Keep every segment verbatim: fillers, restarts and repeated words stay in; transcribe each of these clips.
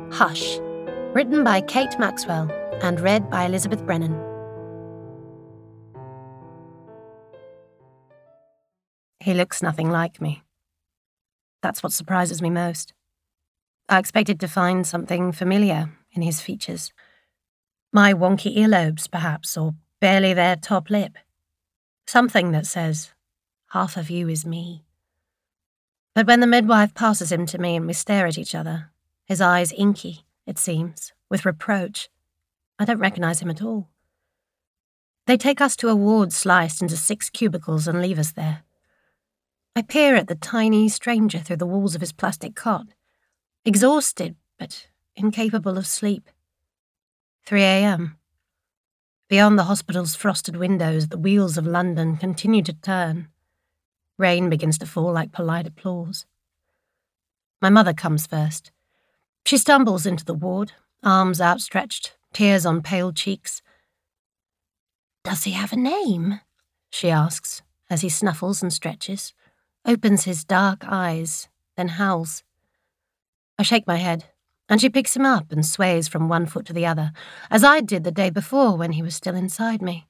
Hush, written by Kate Maxwell and read by Elizabeth Brennan. He looks nothing like me. That's what surprises me most. I expected to find something familiar in his features. My wonky earlobes, perhaps, or barely their top lip. Something that says, half of you is me. But when the midwife passes him to me and we stare at each other, his eyes inky, it seems, with reproach, I don't recognize him at all. They take us to a ward sliced into six cubicles and leave us there. I peer at the tiny stranger through the walls of his plastic cot, exhausted but incapable of sleep. three a.m. Beyond the hospital's frosted windows, the wheels of London continue to turn. Rain begins to fall like polite applause. My mother comes first. She stumbles into the ward, arms outstretched, tears on pale cheeks. "Does he have a name?" she asks, as he snuffles and stretches, opens his dark eyes, then howls. I shake my head, and she picks him up and sways from one foot to the other, as I did the day before when he was still inside me.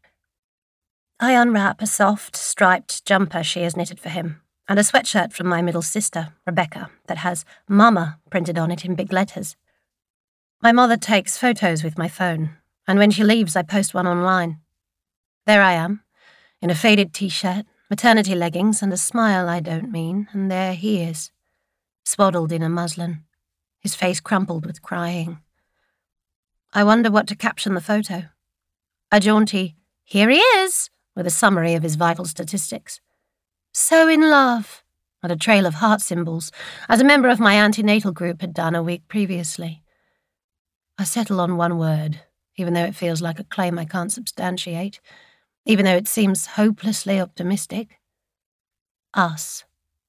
I unwrap a soft, striped jumper she has knitted for him, and a sweatshirt from my middle sister, Rebecca, that has Mama printed on it in big letters. My mother takes photos with my phone, and when she leaves I post one online. There I am, in a faded t-shirt, maternity leggings, and a smile I don't mean, and there he is, swaddled in a muslin, his face crumpled with crying. I wonder what to caption the photo. A jaunty, "Here he is," with a summary of his vital statistics. "So in love," and a trail of heart symbols, as a member of my antenatal group had done a week previously. I settle on one word, even though it feels like a claim I can't substantiate, even though it seems hopelessly optimistic. Us.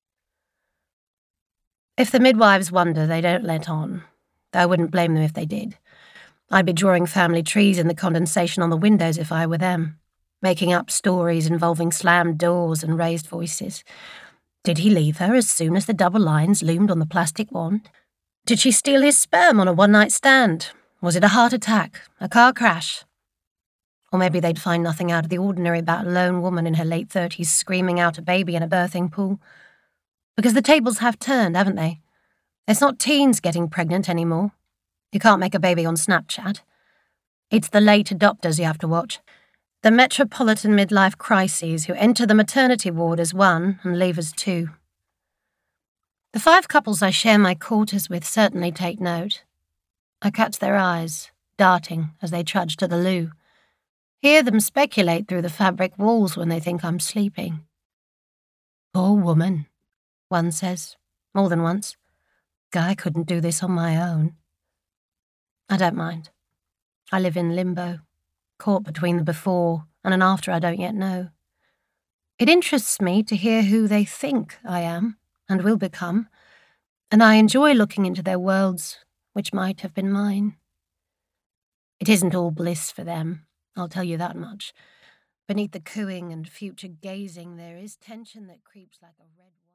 If the midwives wonder, they don't let on. Though I wouldn't blame them if they did. I'd be drawing family trees in the condensation on the windows if I were them, making up stories involving slammed doors and raised voices. Did he leave her as soon as the double lines loomed on the plastic wand? Did she steal his sperm on a one-night stand? Was it a heart attack, a car crash? Or maybe they'd find nothing out of the ordinary about a lone woman in her late thirties screaming out a baby in a birthing pool. Because the tables have turned, haven't they? It's not teens getting pregnant anymore. You can't make a baby on Snapchat. It's the late adopters you have to watch. The metropolitan midlife crises who enter the maternity ward as one and leave as two. The five couples I share my quarters with certainly take note. I catch their eyes, darting as they trudge to the loo. Hear them speculate through the fabric walls when they think I'm sleeping. "Poor woman," one says, more than once. "Guy couldn't do this on my own." I don't mind. I live in limbo, caught between the before and an after I don't yet know. It interests me to hear who they think I am and will become, and I enjoy looking into their worlds which might have been mine. It isn't all bliss for them, I'll tell you that much. Beneath the cooing and future gazing there is tension that creeps like a red